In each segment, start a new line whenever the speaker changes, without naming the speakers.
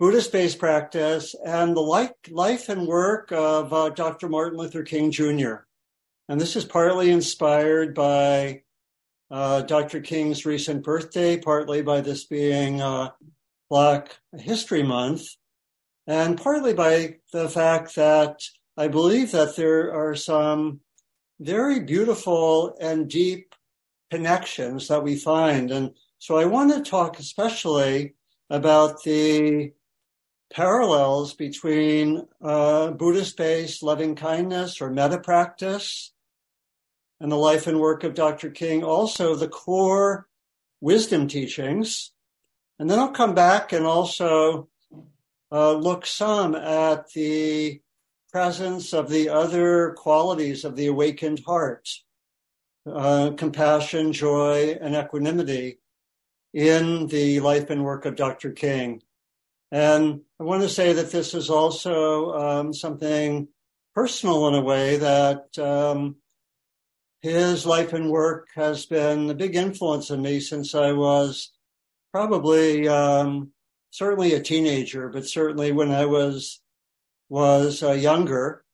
Buddhist-based practice and the life and work of Dr. Martin Luther King Jr. And this is partly inspired by Dr. King's recent birthday, partly by this being Black History Month, and partly by the fact that I believe that there are some very beautiful and deep connections that we find. And so I want to talk especially about the parallels between Buddhist-based loving kindness or metta practice and the life and work of Dr. King, also the core wisdom teachings. And then I'll come back and also look some at the presence of the other qualities of the awakened heart, compassion, joy, and equanimity in the life and work of Dr. King. And I want to say that this is also something personal in a way, that his life and work has been a big influence on me since I was probably certainly a teenager, but certainly when I was younger.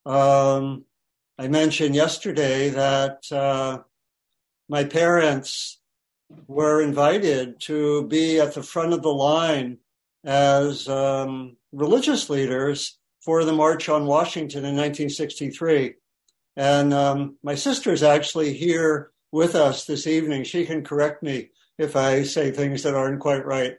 I mentioned yesterday that my parents were invited to be at the front of the line as religious leaders for the March on Washington in 1963. And my sister is actually here with us this evening. She can correct me if I say things that aren't quite right.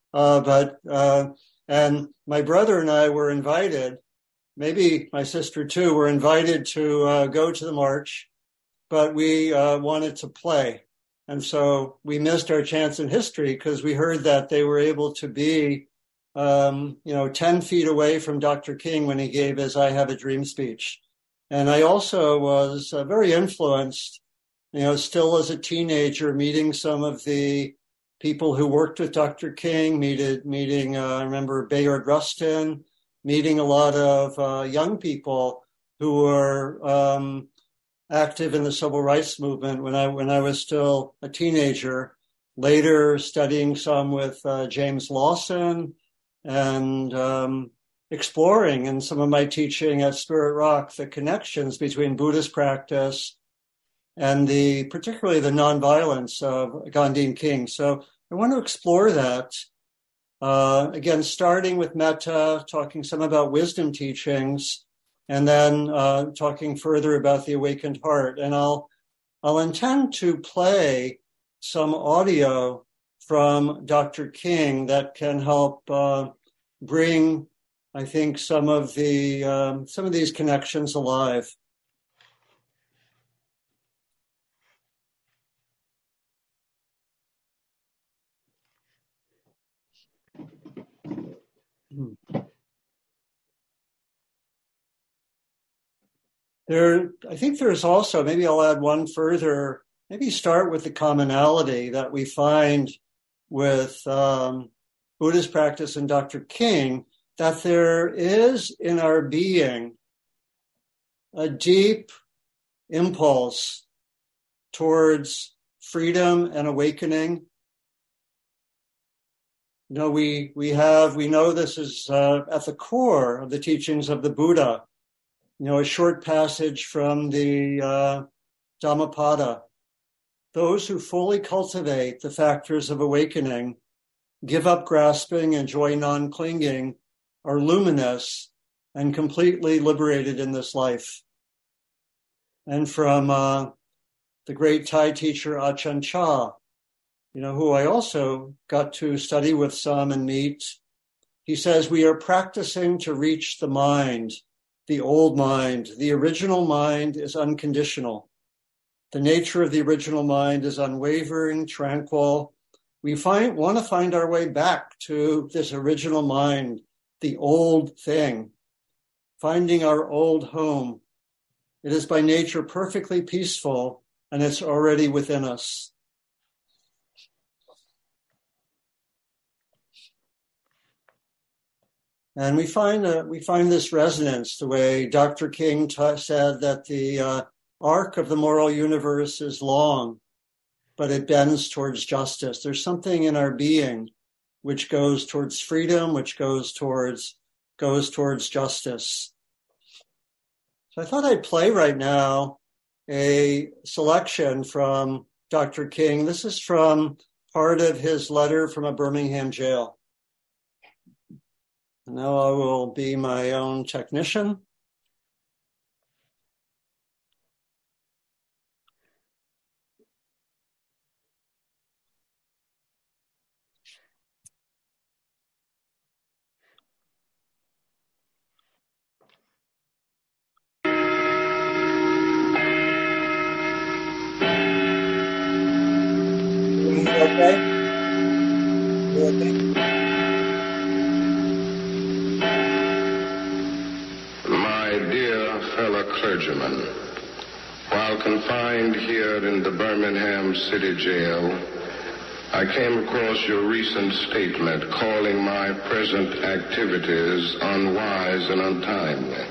And my brother and I were invited, maybe my sister too, were invited to go to the march, but we wanted to play. And so we missed our chance in history because we heard that they were able to be 10 feet away from Dr. King when he gave his I Have a Dream speech. And I also was very influenced, still as a teenager, meeting some of the people who worked with Dr. King, meeting I remember Bayard Rustin, meeting a lot of young people who were active in the civil rights movement when I was still a teenager, later studying some with James Lawson, and exploring in some of my teaching at Spirit Rock the connections between Buddhist practice and particularly the nonviolence of Gandhi King. So I want to explore that. Again, starting with metta, talking some about wisdom teachings, and then talking further about the awakened heart. And I'll intend to play some audio from Dr. King that can help bring, I think, some of these connections alive. I think there's also, maybe I'll add one further, maybe start with the commonality that we find with Buddhist practice and Dr. King, that there is in our being a deep impulse towards freedom and awakening. We know this is at the core of the teachings of the Buddha. A short passage from the Dhammapada. Those who fully cultivate the factors of awakening, give up grasping, enjoy non-clinging, are luminous and completely liberated in this life. And from the great Thai teacher Ajahn Chah, who I also got to study with some and meet, he says, we are practicing to reach the mind. The old mind, the original mind, is unconditional. The nature of the original mind is unwavering, tranquil. We want to find our way back to this original mind, the old thing, finding our old home. It is by nature perfectly peaceful, and it's already within us. And we find this resonance the way Dr. King said that the arc of the moral universe is long, but it bends towards justice. There's something in our being which goes towards freedom, which goes towards justice. So I thought I'd play right now a selection from Dr. King. This is from part of his letter from a Birmingham jail. And now I will be my own technician. Okay?
My dear fellow clergymen, while confined here in the Birmingham City Jail, I came across your recent statement calling my present activities unwise and untimely.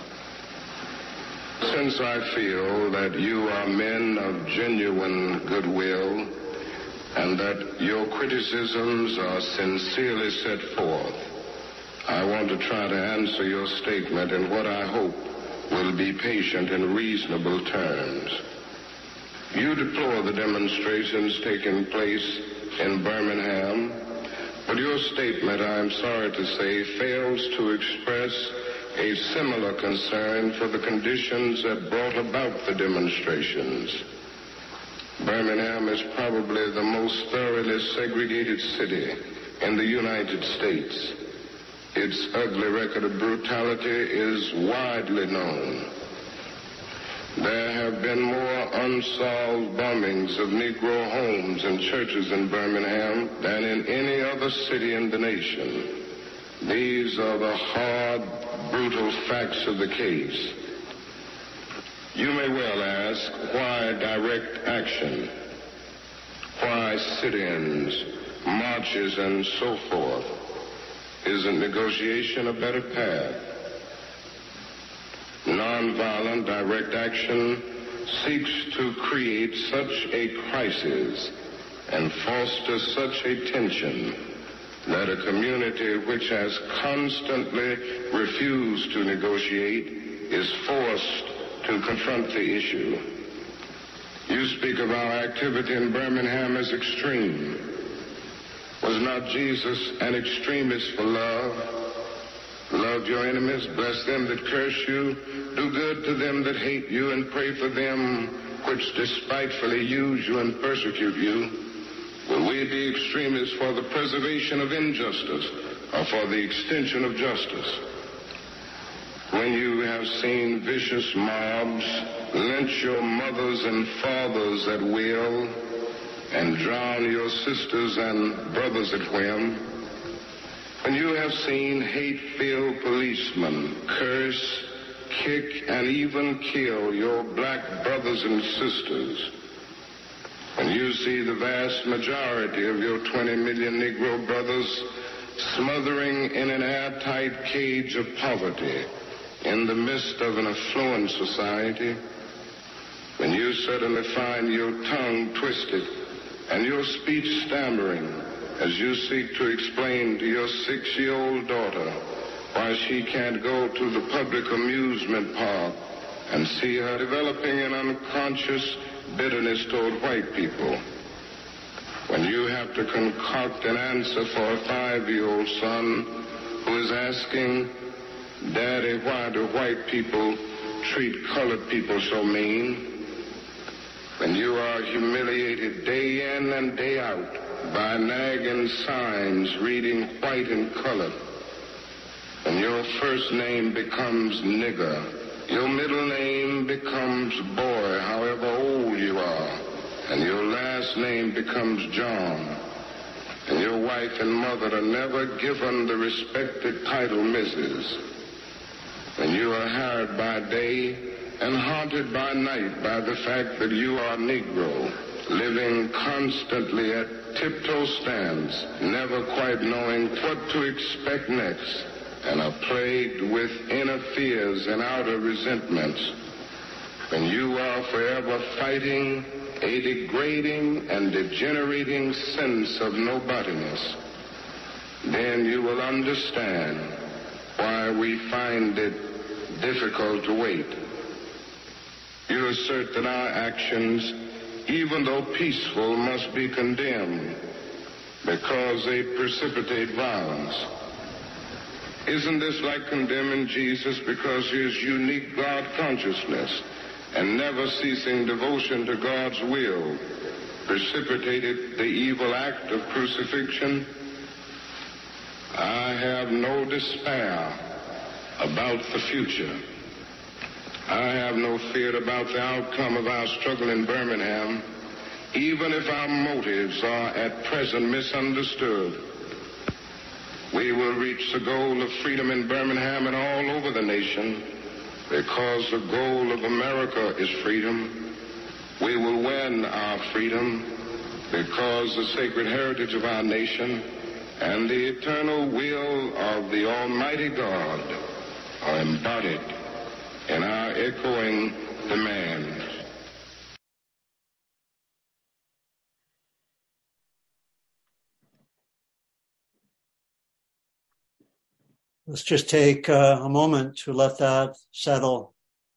Since I feel that you are men of genuine goodwill and that your criticisms are sincerely set forth, I want to try to answer your statement in what I hope will be patient and reasonable terms. You deplore the demonstrations taking place in Birmingham, but your statement, I am sorry to say, fails to express a similar concern for the conditions that brought about the demonstrations. Birmingham is probably the most thoroughly segregated city in the United States. Its ugly record of brutality is widely known. There have been more unsolved bombings of Negro homes and churches in Birmingham than in any other city in the nation. These are the hard, brutal facts of the case. You may well ask, why direct action? Why sit-ins, marches, and so forth? Isn't negotiation a better path? Nonviolent direct action seeks to create such a crisis and foster such a tension that a community which has constantly refused to negotiate is forced to confront the issue. You speak of our activity in Birmingham as extreme. Was not Jesus an extremist for love? Love your enemies, bless them that curse you, do good to them that hate you, and pray for them which despitefully use you and persecute you. Will we be extremists for the preservation of injustice or for the extension of justice? When you have seen vicious mobs lynch your mothers and fathers at will and drown your sisters and brothers at whim, when you have seen hate-filled policemen curse, kick, and even kill your black brothers and sisters, when you see the vast majority of your 20 million Negro brothers smothering in an airtight cage of poverty in the midst of an affluent society, when you suddenly find your tongue twisted and your speech stammering as you seek to explain to your 6-year-old daughter why she can't go to the public amusement park and see her developing an unconscious bitterness toward white people, when you have to concoct an answer for a 5-year-old son who is asking, Daddy, why do white people treat colored people so mean? When you are humiliated day in and day out by nagging signs reading white and colored, when your first name becomes nigger, your middle name becomes boy, however old you are, and your last name becomes John, and your wife and mother are never given the respected title Mrs., when you are harried by day and haunted by night by the fact that you are Negro, living constantly at tiptoe stands, never quite knowing what to expect next, and are plagued with inner fears and outer resentments, when you are forever fighting a degrading and degenerating sense of nobodiness, then you will understand why we find it difficult to wait. You assert that our actions, even though peaceful, must be condemned because they precipitate violence. Isn't this like condemning Jesus because his unique God consciousness and never-ceasing devotion to God's will precipitated the evil act of crucifixion? I have no despair about the future. I have no fear about the outcome of our struggle in Birmingham, even if our motives are at present misunderstood. We will reach the goal of freedom in Birmingham and all over the nation, because the goal of America is freedom. We will win our freedom because the sacred heritage of our nation and the eternal will of the Almighty God are embodied in our echoing demands.
Let's just take a moment to let that settle.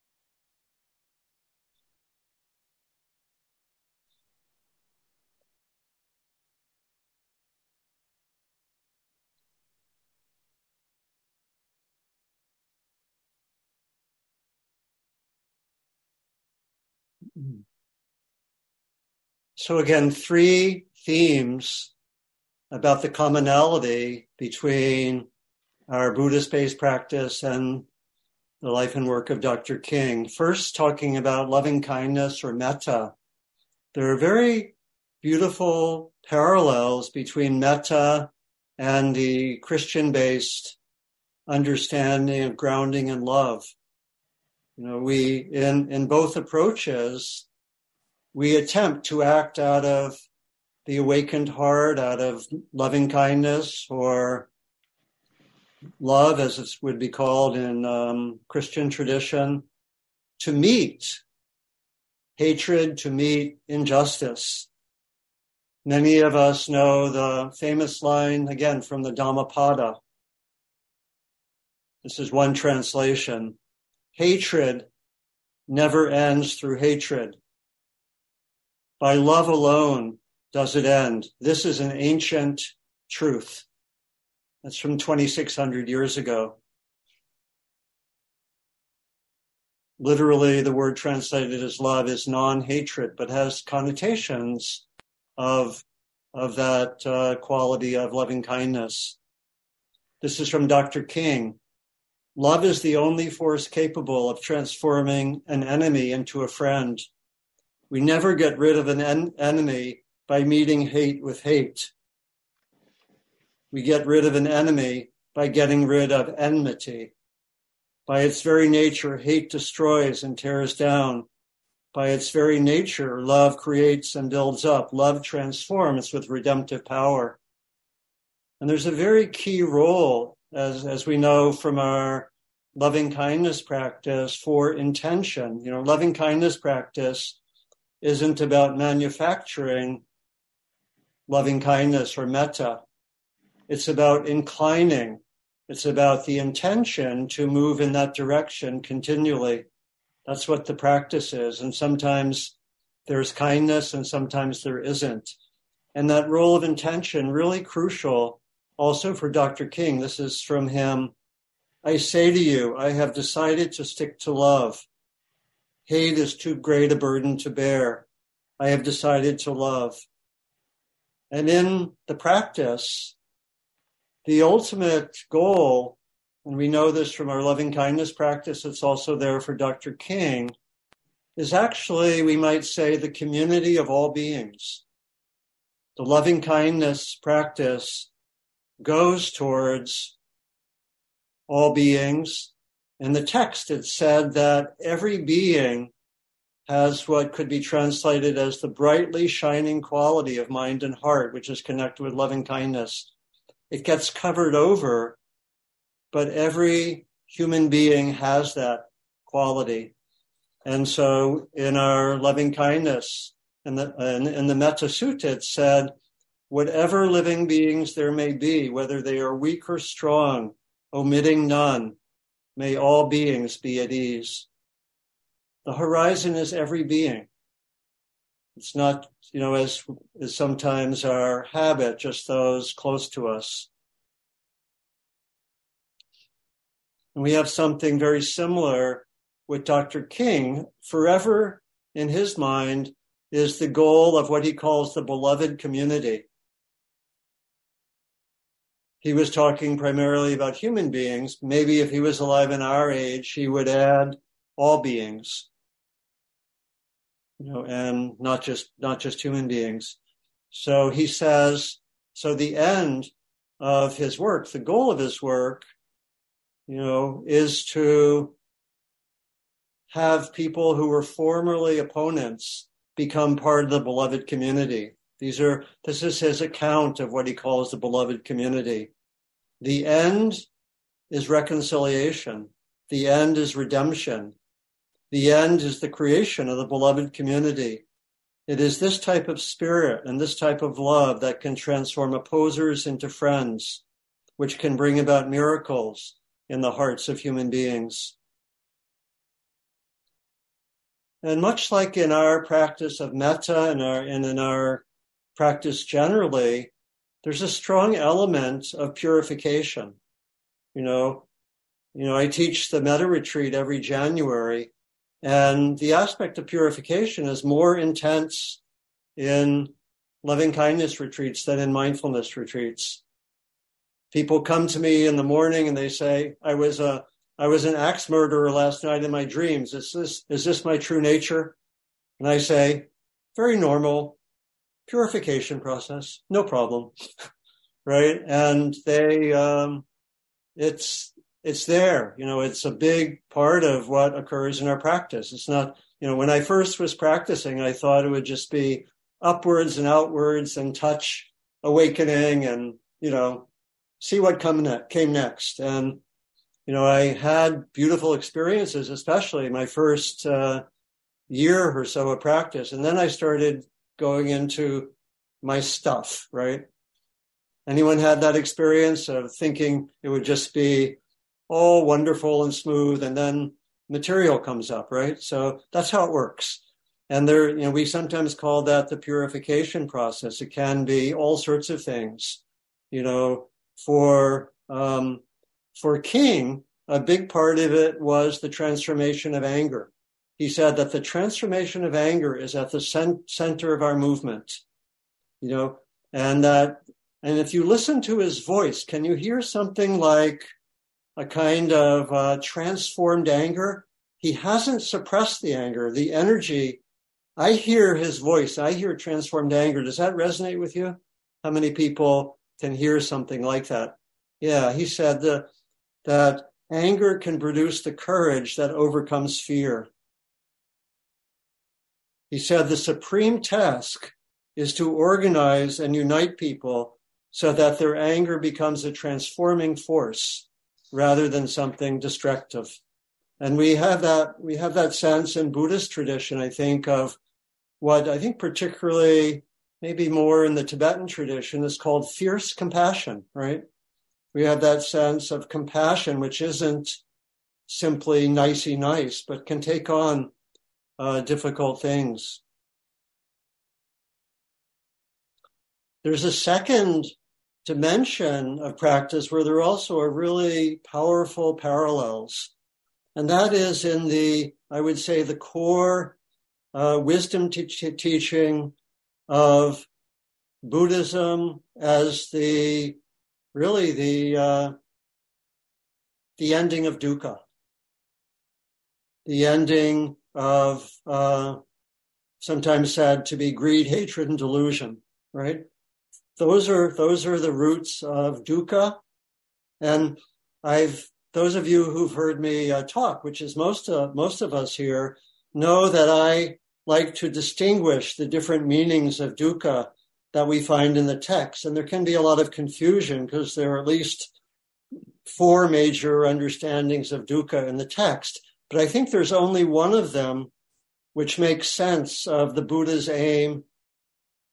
So again, three themes about the commonality between our Buddhist-based practice and the life and work of Dr. King. First, talking about loving kindness or metta. There are very beautiful parallels between metta and the Christian-based understanding of grounding in love. You know, we, in both approaches, we attempt to act out of the awakened heart, out of loving kindness or love, as it would be called in Christian tradition, to meet hatred, to meet injustice. Many of us know the famous line, again, from the Dhammapada. This is one translation. Hatred never ends through hatred. By love alone does it end. This is an ancient truth. That's from 2,600 years ago. Literally, the word translated as love is non-hatred, but has connotations of that quality of loving kindness. This is from Dr. King. Love is the only force capable of transforming an enemy into a friend. We never get rid of an enemy by meeting hate with hate. We get rid of an enemy by getting rid of enmity. By its very nature, hate destroys and tears down. By its very nature, love creates and builds up. Love transforms with redemptive power. And there's a very key role, as we know from our loving kindness practice, for intention. You know, loving kindness practice isn't about manufacturing loving kindness or metta. It's about inclining. It's about the intention to move in that direction continually. That's what the practice is. And sometimes there's kindness and sometimes there isn't. And that role of intention, really crucial also for Dr. King. This is from him. I say to you, I have decided to stick to love. Hate is too great a burden to bear. I have decided to love. And in the practice, the ultimate goal, and we know this from our loving kindness practice, it's also there for Dr. King, is actually, we might say, the community of all beings. The loving kindness practice goes towards all beings. In the text, it said that every being has what could be translated as the brightly shining quality of mind and heart, which is connected with loving kindness. It gets covered over, but every human being has that quality. And so in our loving kindness, in the Metta Sutta, it said, whatever living beings there may be, whether they are weak or strong, omitting none, may all beings be at ease. The horizon is every being. It's not, as is sometimes our habit, just those close to us. And we have something very similar with Dr. King. Forever, in his mind, is the goal of what he calls the beloved community. He was talking primarily about human beings. Maybe if he was alive in our age, he would add all beings, and not just human beings. So he says, so the end of his work, the goal of his work, is to have people who were formerly opponents become part of the beloved community. This is his account of what he calls the beloved community. The end is reconciliation. The end is redemption. The end is the creation of the beloved community. It is this type of spirit and this type of love that can transform opposers into friends, which can bring about miracles in the hearts of human beings. And much like in our practice of metta and in our practice generally, there's a strong element of purification. I teach the metta retreat every January, and the aspect of purification is more intense in loving kindness retreats than in mindfulness retreats. People come to me in the morning and they say, I was an axe murderer last night in my dreams. Is this my true nature? And I say, very normal purification process, no problem, right? And they, it's there, it's a big part of what occurs in our practice. It's not, when I first was practicing, I thought it would just be upwards and outwards and touch awakening and, see what came next. And, I had beautiful experiences, especially my first year or so of practice. And then I started going into my stuff, right? Anyone had that experience of thinking it would just be all wonderful and smooth, and then material comes up, right? So that's how it works. And we sometimes call that the purification process. It can be all sorts of things. For King, a big part of it was the transformation of anger. He said that the transformation of anger is at the center of our movement, and if you listen to his voice, can you hear something like a kind of transformed anger? He hasn't suppressed the anger, the energy. I hear his voice. I hear transformed anger. Does that resonate with you? How many people can hear something like that? Yeah, he said that anger can produce the courage that overcomes fear. He said the supreme task is to organize and unite people so that their anger becomes a transforming force rather than something destructive. And we have that sense in Buddhist tradition, I think, of what I think particularly maybe more in the Tibetan tradition is called fierce compassion, right? We have that sense of compassion, which isn't simply nicey nice, but can take on difficult things. There's a second dimension of practice where there also are really powerful parallels. And that is in I would say, the core wisdom teaching of Buddhism as the ending of dukkha, the ending of sometimes said to be greed, hatred, and delusion, right? Those are the roots of dukkha. And those of you who've heard me talk, which is most of us here, know that I like to distinguish the different meanings of dukkha that we find in the text. And there can be a lot of confusion because there are at least 4 major understandings of dukkha in the text. But I think there's only one of them which makes sense of the Buddha's aim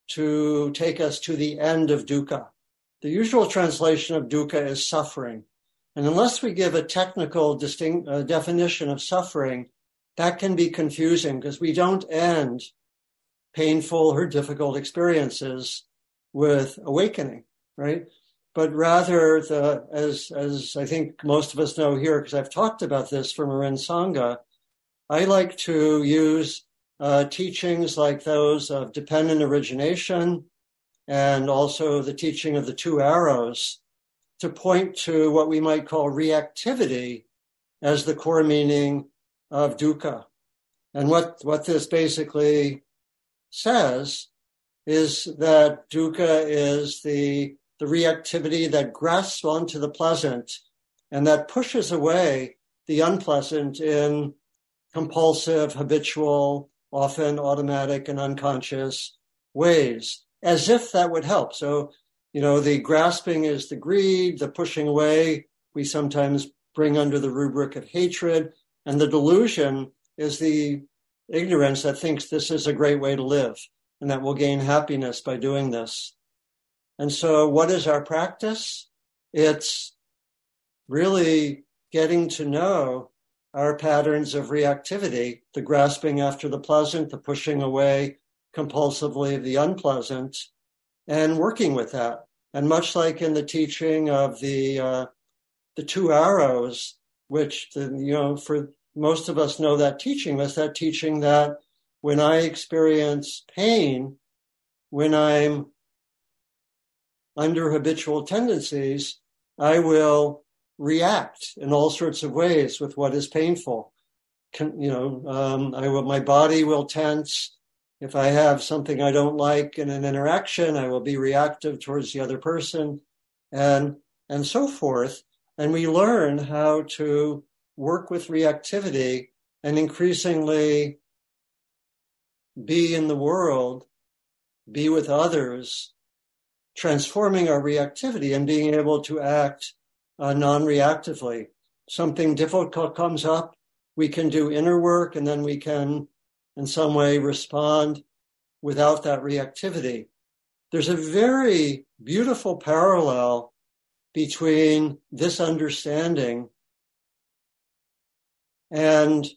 to take us to the end of dukkha. The usual translation of dukkha is suffering. And unless we give a technical definition of suffering, that can be confusing because we don't end painful or difficult experiences with awakening, right? But rather, as I think most of us know here, because I've talked about this from Marin Sangha, I like to use teachings like those of dependent origination and also the teaching of the two arrows to point to what we might call reactivity as the core meaning of dukkha. And what this basically says is that dukkha is the reactivity that grasps onto the pleasant and that pushes away the unpleasant in compulsive, habitual, often automatic and unconscious ways, as if that would help. So, the grasping is the greed, the pushing away we sometimes bring under the rubric of hatred, and the delusion is the ignorance that thinks this is a great way to live and that we'll gain happiness by doing this. And so what is our practice? It's really getting to know our patterns of reactivity, the grasping after the pleasant, the pushing away compulsively of the unpleasant, and working with that. And much like in the teaching of the two arrows, which for most of us know that teaching was that teaching that when I experience pain, when I'm under habitual tendencies, I will react in all sorts of ways with what is painful. My body will tense. If I have something I don't like in an interaction, I will be reactive towards the other person, and so forth. And we learn how to work with reactivity and increasingly be in the world, be with others, transforming our reactivity and being able to act non-reactively. Something difficult comes up, we can do inner work, and then we can in some way respond without that reactivity. There's a very beautiful parallel between this understanding and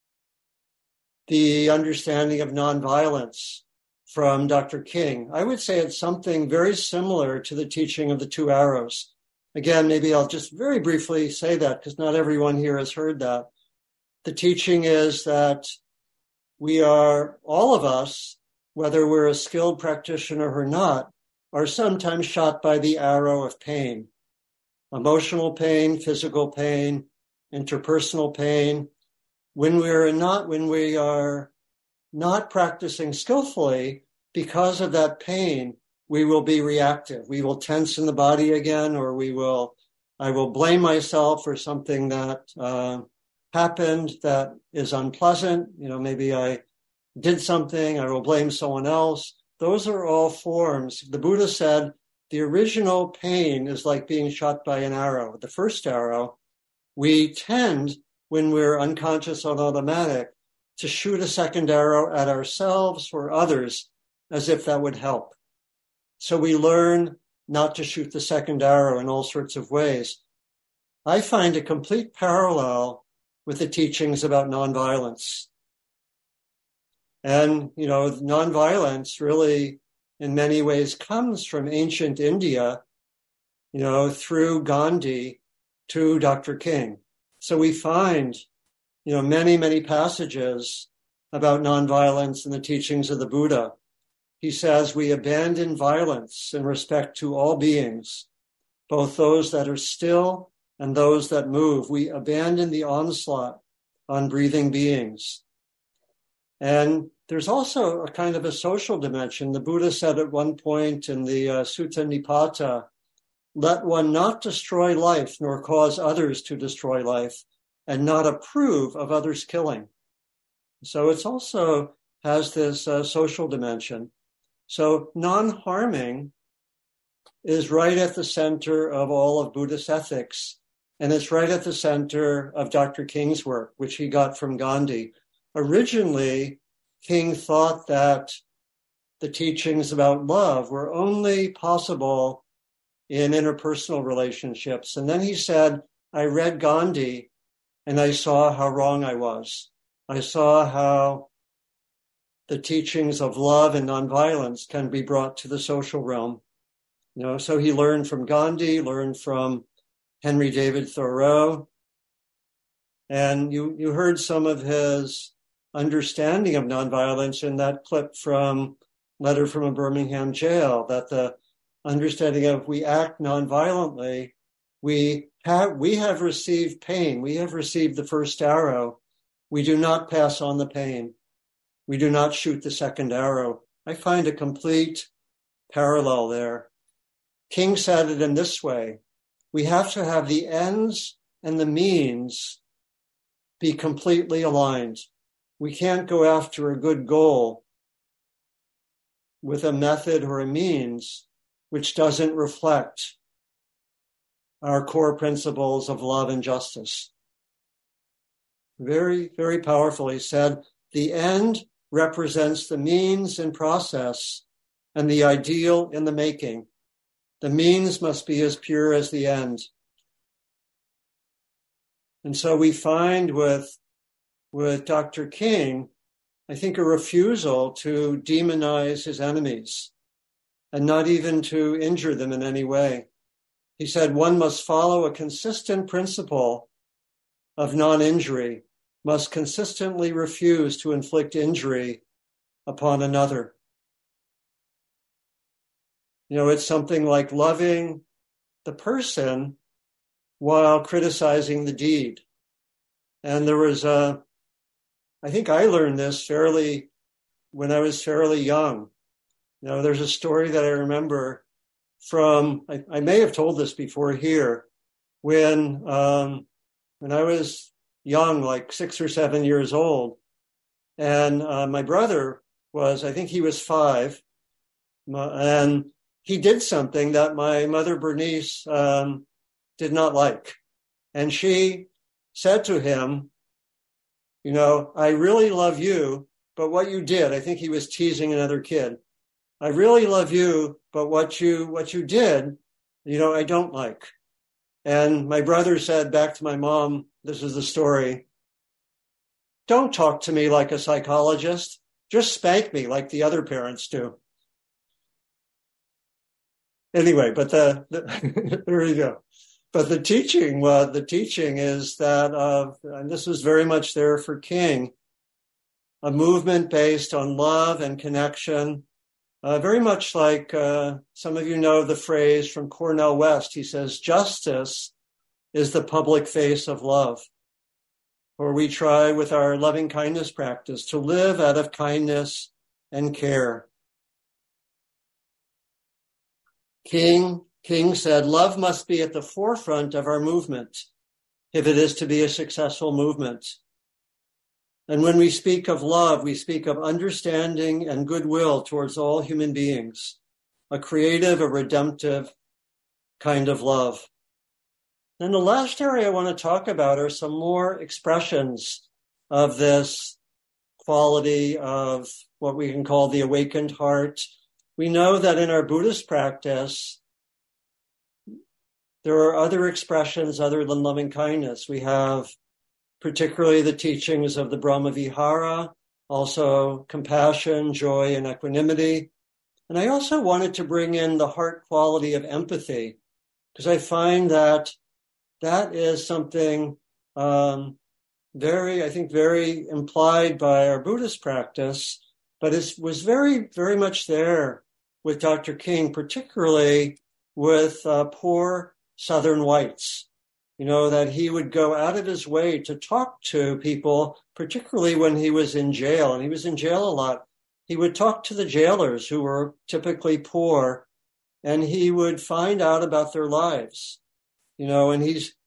the understanding of nonviolence from Dr. King. I would say it's something very similar to the teaching of the two arrows. Again, maybe I'll just very briefly say that because not everyone here has heard that. The teaching is that we are, all of us, whether we're a skilled practitioner or not, are sometimes shot by the arrow of pain. Emotional pain, physical pain, interpersonal pain. When we are not practicing skillfully, because of that pain, we will be reactive. We will tense in the body again, or I will blame myself for something that happened that is unpleasant. Maybe I did something, I will blame someone else. Those are all forms. The Buddha said the original pain is like being shot by an arrow. The first arrow, we tend, when we're unconscious on automatic, to shoot a second arrow at ourselves or others as if that would help. So we learn not to shoot the second arrow in all sorts of ways. I find a complete parallel with the teachings about nonviolence. And, nonviolence really in many ways comes from ancient India, through Gandhi to Dr. King. So we find, many, many passages about nonviolence in the teachings of the Buddha. He says, we abandon violence in respect to all beings, both those that are still and those that move. We abandon the onslaught on breathing beings. And there's also a kind of a social dimension. The Buddha said at one point in the Sutta Nipata, let one not destroy life nor cause others to destroy life and not approve of others' killing. So it also has this social dimension. So non-harming is right at the center of all of Buddhist ethics. And it's right at the center of Dr. King's work, which he got from Gandhi. Originally, King thought that the teachings about love were only possible in interpersonal relationships. And then he said, I read Gandhi and I saw how wrong I was. I saw how the teachings of love and nonviolence can be brought to the social realm. So he learned from Gandhi, learned from Henry David Thoreau. And you heard some of his understanding of nonviolence in that clip from Letter from a Birmingham Jail, that the understanding of we act nonviolently, we have received pain, we have received the first arrow, we do not pass on the pain, we do not shoot the second arrow. I find a complete parallel there. King said it in this way: we have to have the ends and the means be completely aligned. We can't go after a good goal with a method or a means which doesn't reflect our core principles of love and justice. Very, very powerfully said, the end represents the means in process and the ideal in the making. The means must be as pure as the end. And so we find with Dr. King, I think, a refusal to demonize his enemies and not even to injure them in any way. He said one must follow a consistent principle of non-injury, must consistently refuse to inflict injury upon another. It's something like loving the person while criticizing the deed. And there was I think I learned this when I was fairly young. There's a story that I remember from, I may have told this before here, when I was young, like 6 or 7 years old, and my brother I think he was 5, and he did something that my mother Bernice did not like. And she said to him, I really love you, but what you did, I think he was teasing another kid. I really love you, but what you did, I don't like. And my brother said back to my mom, this is the story, don't talk to me like a psychologist. Just spank me like the other parents do. Anyway, but there you go. But the teaching is that, and this was very much there for King, a movement based on love and connection, very much like some of you know the phrase from Cornel West. He says, justice is the public face of love. Or we try with our loving kindness practice to live out of kindness and care. King said, love must be at the forefront of our movement if it is to be a successful movement. And when we speak of love, we speak of understanding and goodwill towards all human beings, a creative, a redemptive kind of love. And the last area I want to talk about are some more expressions of this quality of what we can call the awakened heart. We know that in our Buddhist practice, there are other expressions other than loving kindness. We have particularly the teachings of the Brahma-vihara, also compassion, joy, and equanimity. And I also wanted to bring in the heart quality of empathy, because I find that is something very implied by our Buddhist practice, but it was very, very much there with Dr. King, particularly with poor Southern whites. That he would go out of his way to talk to people, particularly when he was in jail, and he was in jail a lot. He would talk to the jailers who were typically poor, and he would find out about their lives. And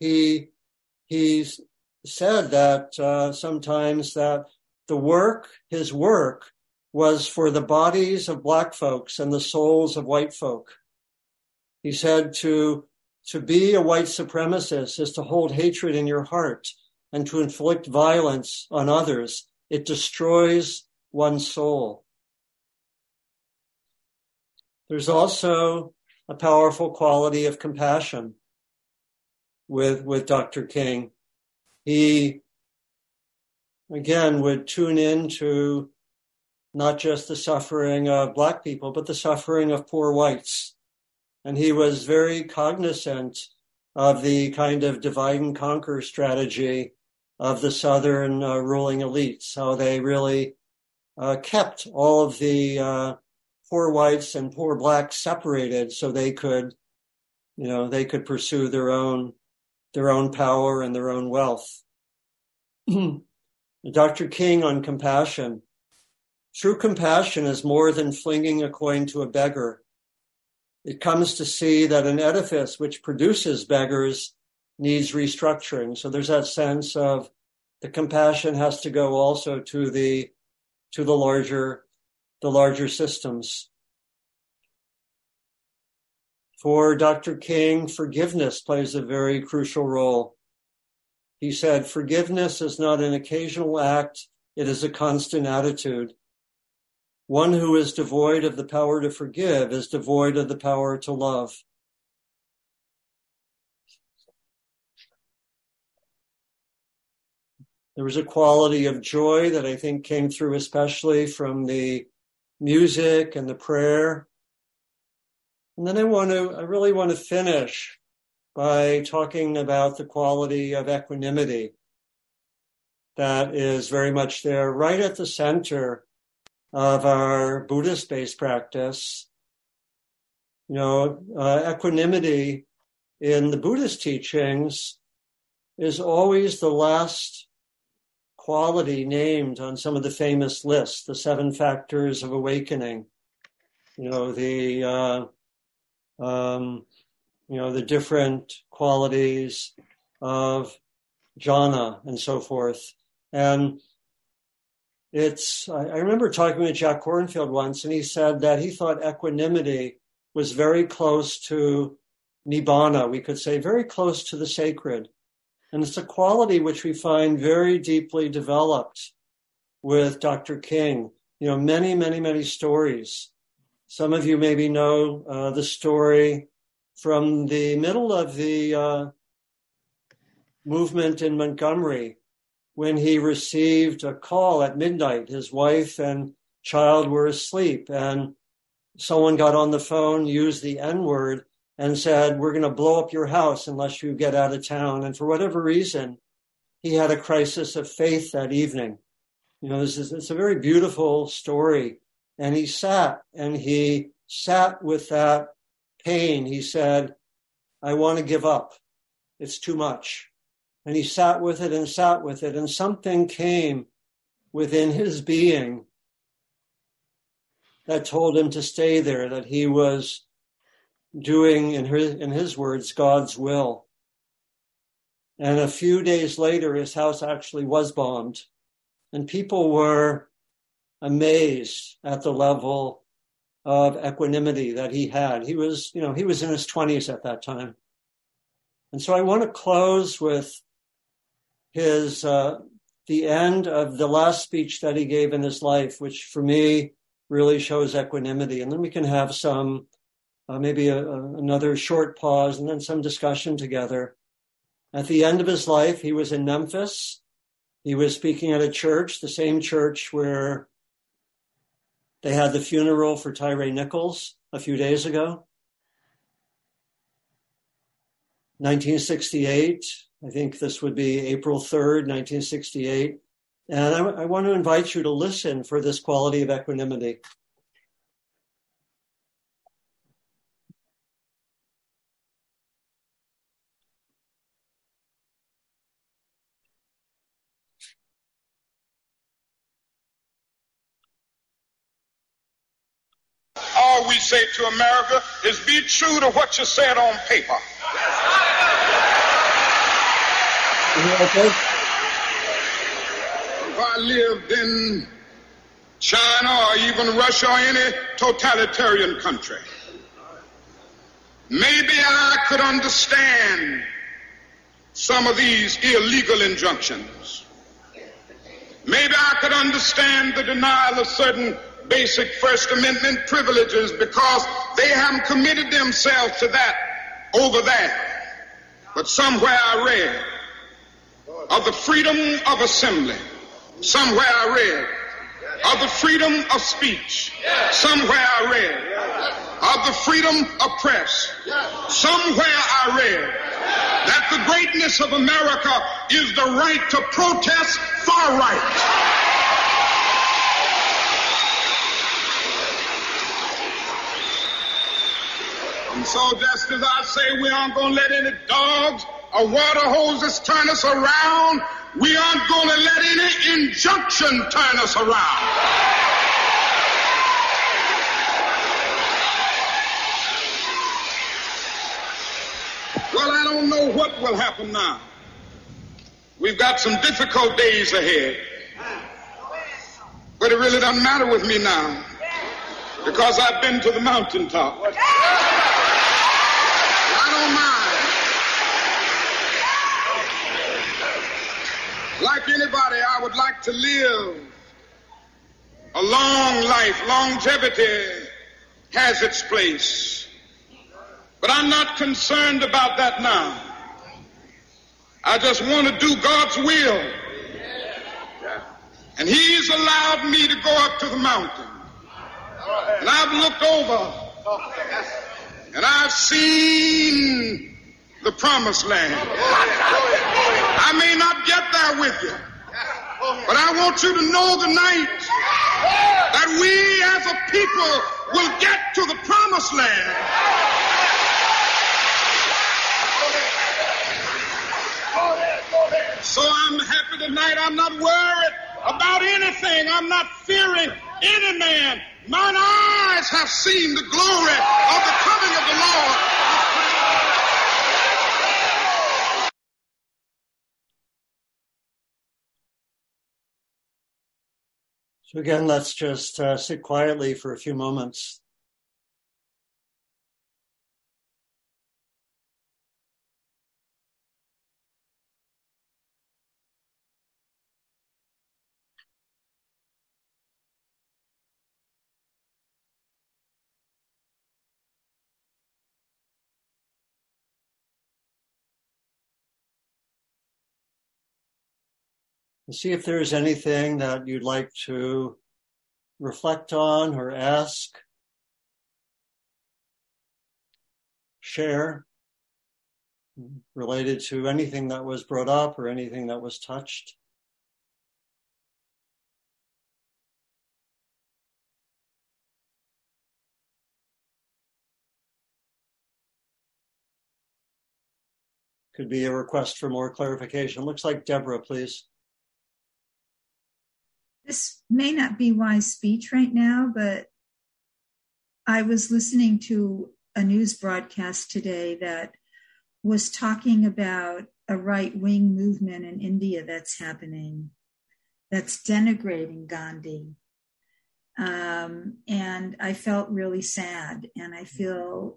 he's said that sometimes that his work was for the bodies of black folks and the souls of white folk. He said to be a white supremacist is to hold hatred in your heart and to inflict violence on others. It destroys one's soul. There's also a powerful quality of compassion with Dr. King. He, again, would tune into not just the suffering of Black people, but the suffering of poor whites. And he was very cognizant of the kind of divide and conquer strategy of the Southern ruling elites, how they really kept all of the poor whites and poor Blacks separated so they could pursue their own power and their own wealth. Dr. King on compassion. True compassion is more than flinging a coin to a beggar. It comes to see that an edifice which produces beggars needs restructuring. So there's that sense of the compassion has to go also to the larger systems. For Dr. King, forgiveness plays a very crucial role. He said, forgiveness is not an occasional act, it is a constant attitude. One who is devoid of the power to forgive is devoid of the power to love. There was a quality of joy that I think came through especially from the music and the prayer. And then I really want to finish by talking about the quality of equanimity that is very much there, right at the center of our Buddhist-based practice. Equanimity in the Buddhist teachings is always the last quality named on some of the famous lists, the 7 factors of awakening. The different qualities of jhana and so forth. And I remember talking with Jack Kornfield once, and he said that he thought equanimity was very close to nibbana, we could say very close to the sacred. And it's a quality which we find very deeply developed with Dr. King. Many, many, many stories. Some of you maybe know the story from the middle of the movement in Montgomery, when he received a call at midnight. His wife and child were asleep, and someone got on the phone, used the N-word, and said, we're going to blow up your house unless you get out of town. And for whatever reason, he had a crisis of faith that evening. It's a very beautiful story. And he sat with that pain. He said, I want to give up. It's too much. And he sat with it, and something came within his being that told him to stay there, that he was doing, in his words, God's will. And a few days later, his house actually was bombed, and people were amazed at the level of equanimity that he had. He was in his 20s at that time. And so I want to close with his the end of the last speech that he gave in his life, which for me really shows equanimity. And then we can have some another short pause and then some discussion together. At the end of his life, he was in Memphis. He was speaking at a church, the same church where they had the funeral for Tyree Nichols a few days ago. 1968. I think this would be April 3rd, 1968. And I want to invite you to listen for this quality of equanimity.
All we say to America is be true to what you said on paper.
Okay.
If I lived in China or even Russia or any totalitarian country, maybe I could understand some of these illegal injunctions. Maybe I could understand the denial of certain basic First Amendment privileges because they haven't committed themselves to that over there. But somewhere I read of the freedom of assembly. Somewhere I read of the freedom of speech. Somewhere I read of the freedom of press. Somewhere I read that the greatness of America is the right to protest far right. And so just as I say we aren't going to let any dogs or water hoses turn us around, we aren't going to let any injunction turn us around. Well, I don't know what will happen now. We've got some difficult days ahead. But it really doesn't matter with me now because I've been to the mountaintop. I don't mind. Like anybody, I would like to live a long life. Longevity has its place. But I'm not concerned about that now. I just want to do God's will. And He's allowed me to go up to the mountain. And I've looked over and I've seen the promised land. I may not get there with you, but I want you to know tonight that we as a people will get to the promised land. So I'm happy tonight. I'm not worried about anything. I'm not fearing any man. Mine eyes have seen the glory of the coming of the Lord.
So again, let's just sit quietly for a few moments. And see if there's anything that you'd like to reflect on or ask, share, related to anything that was brought up or anything that was touched. Could be a request for more clarification. Looks like Deborah, please.
This may not be wise speech right now, but I was listening to a news broadcast today that was talking about a right-wing movement in India that's happening, that's denigrating Gandhi. And I felt really sad, and I feel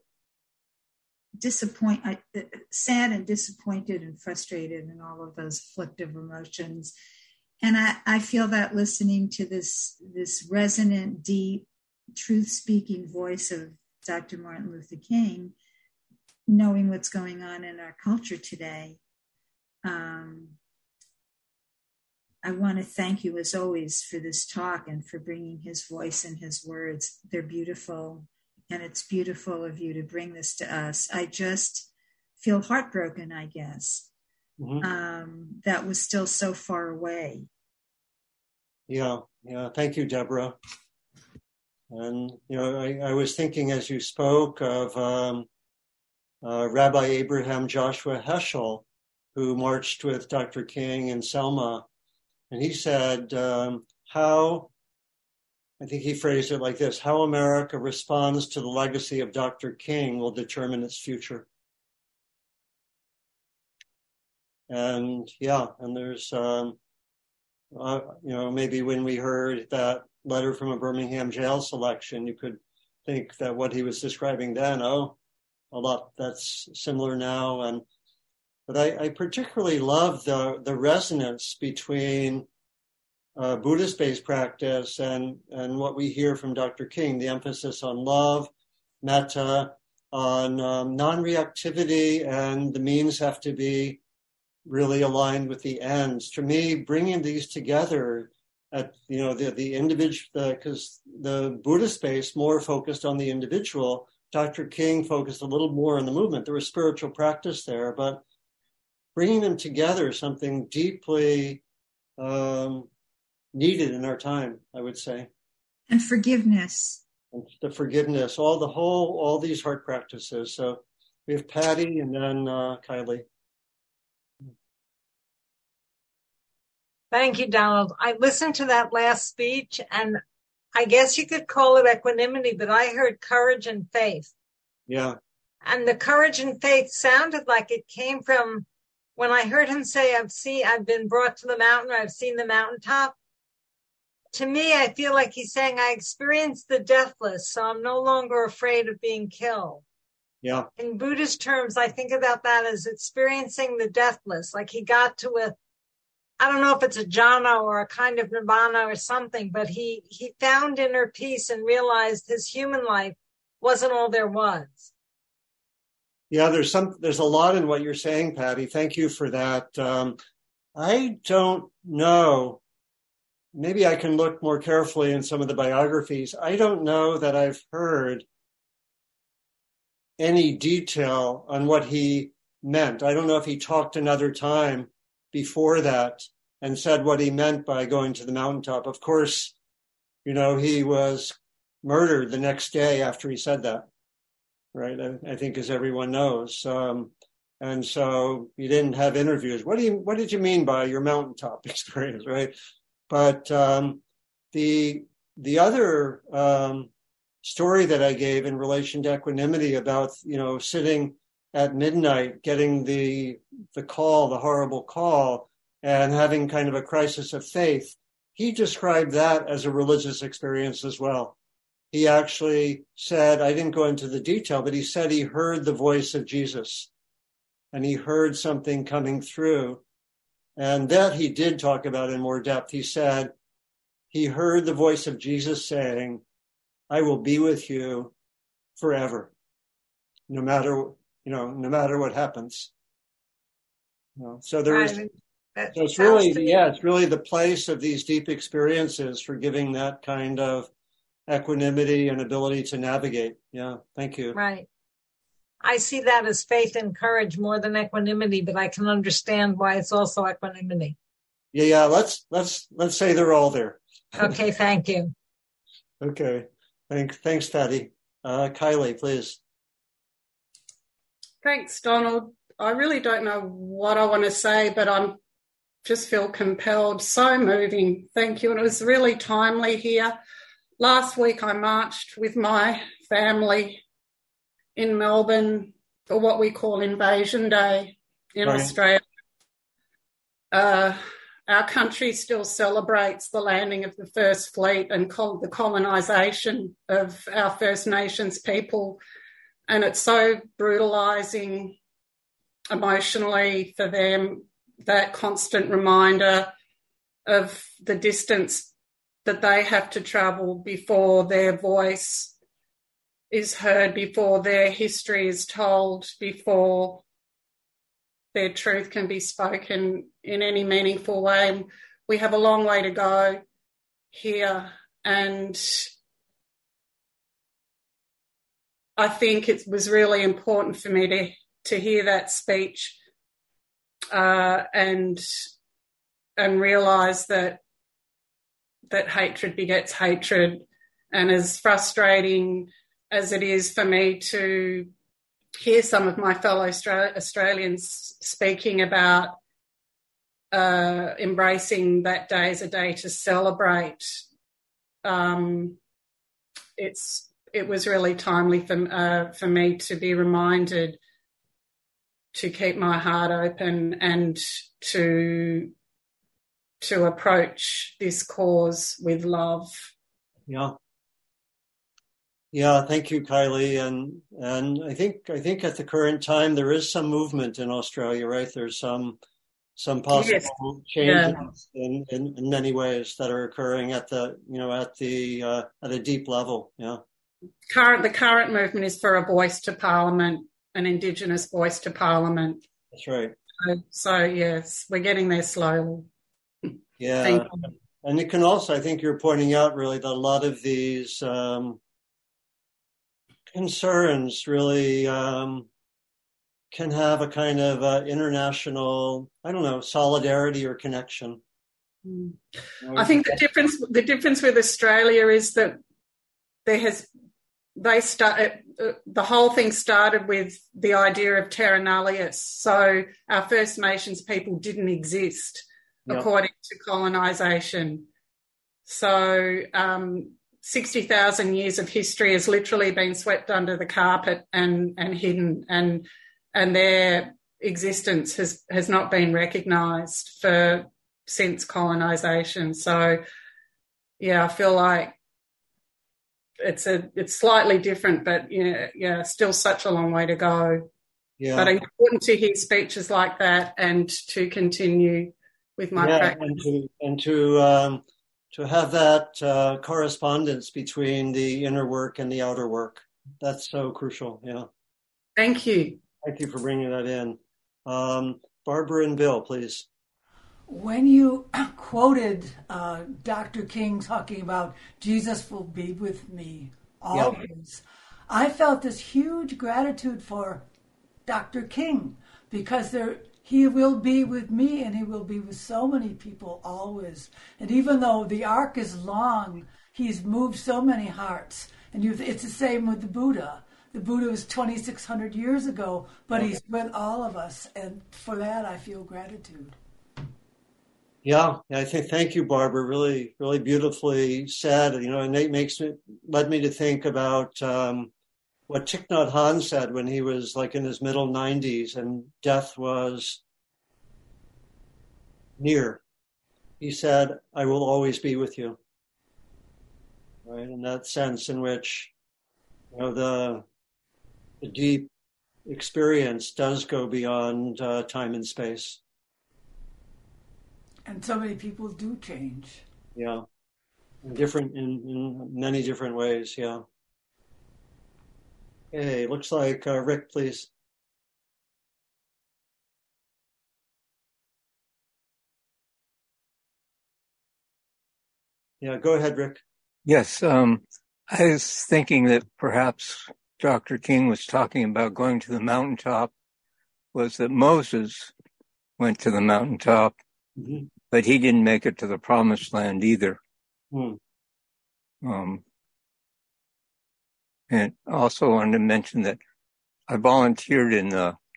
sad and disappointed and frustrated and all of those afflictive emotions. And I feel that listening to this resonant, deep, truth-speaking voice of Dr. Martin Luther King, knowing what's going on in our culture today, I want to thank you, as always, for this talk and for bringing his voice and his words. They're beautiful, and it's beautiful of you to bring this to us. I just feel heartbroken, I guess. Mm-hmm. That was still so far away.
Yeah. Thank you, Deborah. And, I was thinking as you spoke of Rabbi Abraham Joshua Heschel, who marched with Dr. King in Selma. And he said, I think he phrased it like this: how America responds to the legacy of Dr. King will determine its future. And there's, maybe when we heard that letter from a Birmingham jail selection, you could think that what he was describing then, a lot that's similar now. But I particularly love the resonance between Buddhist-based practice and what we hear from Dr. King, the emphasis on love, metta, on non-reactivity, and the means have to be really aligned with the ends. To me, bringing these together at, the individual, because the Buddhist space more focused on the individual, Dr. King focused a little more on the movement. There was spiritual practice there, but bringing them together is something deeply needed in our time, I would say.
And forgiveness.
And the forgiveness, all these heart practices. So we have Patty and then Kylie.
Thank you, Donald. I listened to that last speech, and I guess you could call it equanimity, but I heard courage and faith.
Yeah.
And the courage and faith sounded like it came from when I heard him say, I've been brought to the mountain, or I've seen the mountaintop. To me, I feel like he's saying, I experienced the deathless, so I'm no longer afraid of being killed.
Yeah.
In Buddhist terms, I think about that as experiencing the deathless, like he got to I don't know if it's a jhana or a kind of nirvana or something, but he found inner peace and realized his human life wasn't all there was.
Yeah, there's a lot in what you're saying, Patty. Thank you for that. I don't know. Maybe I can look more carefully in some of the biographies. I don't know that I've heard any detail on what he meant. I don't know if he talked another time before that and said what he meant by going to the mountaintop. Of course, he was murdered the next day after he said that, right? I think, as everyone knows. And so he didn't have interviews. What did you mean by your mountaintop experience, right? But the other story that I gave in relation to equanimity about, sitting at midnight, getting the call, the horrible call, and having kind of a crisis of faith, he described that as a religious experience as well. He actually said, I didn't go into the detail, but he said he heard the voice of Jesus and he heard something coming through. And that he did talk about in more depth. He said he heard the voice of Jesus saying, I will be with you forever, no matter what happens. So there is. So it's really the place of these deep experiences for giving that kind of equanimity and ability to navigate. Yeah, thank you.
Right. I see that as faith and courage more than equanimity, but I can understand why it's also equanimity.
Yeah. Let's say they're all there.
Okay, thank you.
Okay, thanks, Patty. Kylie, please.
Thanks, Donald. I really don't know what I want to say, but I'm just feel compelled. So moving. Thank you. And it was really timely here. Last week I marched with my family in Melbourne for what we call Invasion Day in Australia. Our country still celebrates the landing of the First Fleet and the colonisation of our First Nations people. And it's so brutalising emotionally for them, that constant reminder of the distance that they have to travel before their voice is heard, before their history is told, before their truth can be spoken in any meaningful way. We have a long way to go here, and I think it was really important for me to hear that speech and realise that hatred begets hatred, and as frustrating as it is for me to hear some of my fellow Australians speaking about embracing that day as a day to celebrate, it was really timely for me to be reminded to keep my heart open and to approach this cause with love.
Yeah, thank you, Kylie. And I think at the current time there is some movement in Australia, right? There's some some possible changes in many ways that are occurring at the at a deep level. Yeah.
The current movement is for a voice to Parliament, an Indigenous voice to Parliament.
That's right.
So yes, we're getting there slowly.
Yeah. And it can also, I think you're pointing out really that a lot of these concerns really can have a kind of international, solidarity or connection.
I think the difference with Australia is that the whole thing started with the idea of terra nullius. So our First Nations people didn't exist according to colonisation. So 60,000 years of history has literally been swept under the carpet and hidden, and their existence has not been recognised since colonisation. So yeah, I feel like it's slightly different, but still such a long way to go. Yeah. But important to hear speeches like that and to continue with my practice.
And to have that correspondence between the inner work and the outer work. That's so crucial. Yeah.
Thank you.
Thank you for bringing that in. Barbara and Bill, please.
When you quoted Dr. King talking about Jesus will be with me always, I felt this huge gratitude for Dr. King, because he will be with me and he will be with so many people always. And even though the arc is long, he's moved so many hearts. And it's the same with the Buddha. The Buddha was 2,600 years ago, but he's with all of us. And for that, I feel gratitude.
Yeah, I think, thank you, Barbara. Really, really beautifully said. And it led me to think about what Thich Nhat Hanh said when he was like in his middle 90s and death was near. He said, "I will always be with you." Right, in that sense in which, the deep experience does go beyond time and space.
And so many people do change.
Yeah, in many different ways. Yeah. Okay, looks like Rick, please. Yeah, go ahead, Rick.
Yes, I was thinking that perhaps Dr. King was talking about going to the mountaintop, was that Moses went to the mountaintop, but he didn't make it to the promised land either. And also wanted to mention that I volunteered in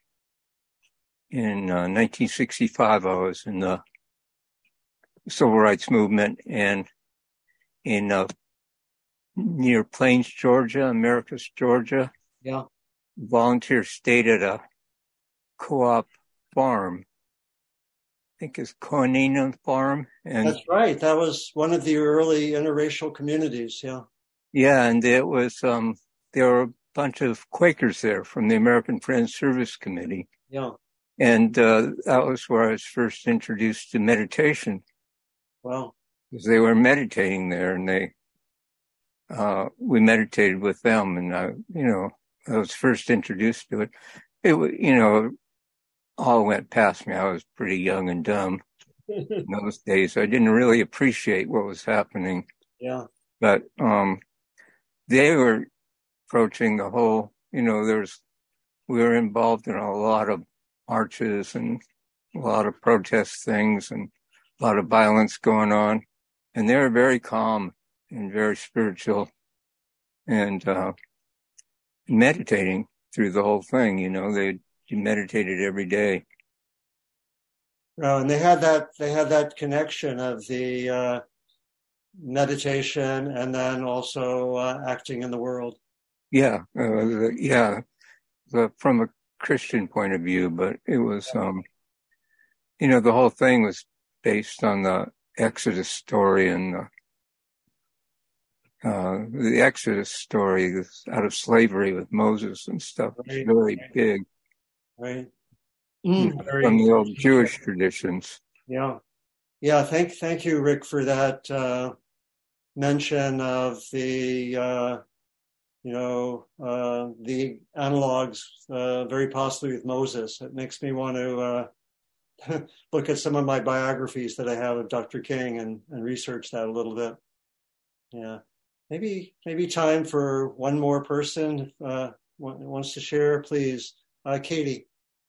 1965. I was in the civil rights movement, and in near Plains, Georgia, Americus, Georgia.
Yeah.
Volunteer stayed at a co-op farm. I think it's Koanina Farm. And
that's right. That was one of the early interracial communities. Yeah.
Yeah, and it was there were a bunch of Quakers there from the American Friends Service Committee.
Yeah.
And that was where I was first introduced to meditation.
Wow.
Because they were meditating there, and we meditated with them, and I was first introduced to it. It all went past me. I was pretty young and dumb in those days. I didn't really appreciate what was happening.
Yeah.
But they were approaching the whole, we were involved in a lot of marches and a lot of protest things and a lot of violence going on. And they were very calm and very spiritual and meditating through the whole thing. They meditated every day.
And they had that connection of the meditation and then also acting in the world.
Yeah, from a Christian point of view, but it was, the whole thing was based on the Exodus story, and the Exodus story out of slavery with Moses and stuff. It's very big.
Right.
from the old Jewish traditions.
Yeah. Thank you, Rick, for that mention of the the analogs, very possibly with Moses. It makes me want to look at some of my biographies that I have of Dr. King and research that a little bit. Yeah, maybe time for one more person wants to share, please. Katie.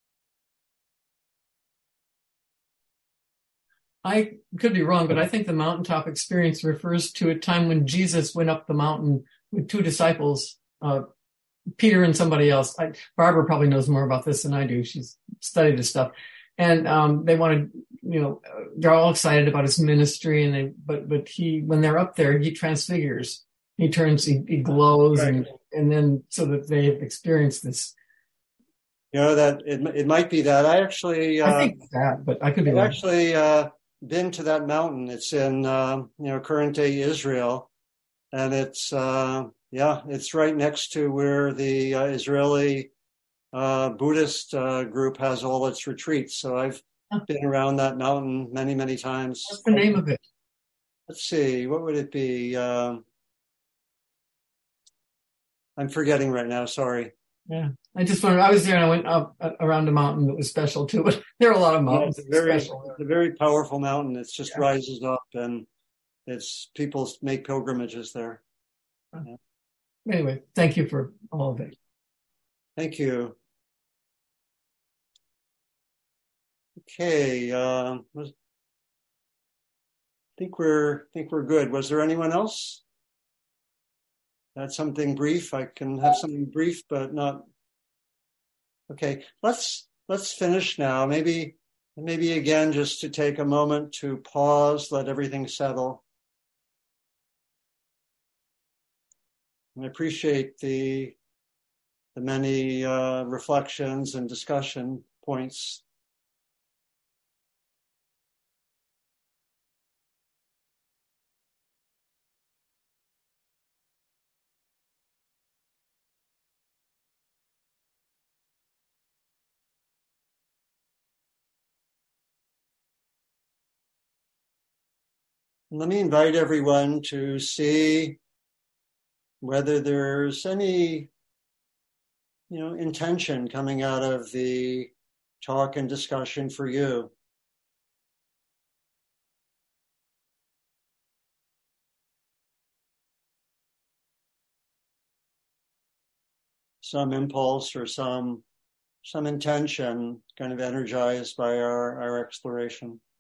I could be wrong, but I think the mountaintop experience refers to a time when Jesus went up the mountain with two disciples, Peter and somebody else. Barbara probably knows more about this than I do. She's studied this stuff. And they wanted, they're all excited about his ministry, and but when they're up there, he transfigures. He glows, right. and then so that they've experienced this.
That it might be that. I think
that, but I could be wrong.
Actually been to that mountain. It's in current day Israel, and it's right next to where the Israeli Buddhist group has all its retreats. So I've been around that mountain many, many times.
What's the name of it?
Let's see. What would it be? I'm forgetting right now. Sorry.
Yeah. I just wondered. I was there and I went up around a mountain that was special too. But there are a lot of mountains.
It's a very powerful mountain. It just rises up, and people make pilgrimages there.
Yeah. Anyway, thank you for all of it.
Thank you. Okay, I think we're good. Was there anyone else? That's something brief. I can have something brief, but not. Okay, let's finish now. Maybe again, just to take a moment to pause, let everything settle. I appreciate the many reflections and discussion points. Let me invite everyone to see whether there's any intention coming out of the talk and discussion for you. Some impulse or some intention kind of energized by our exploration.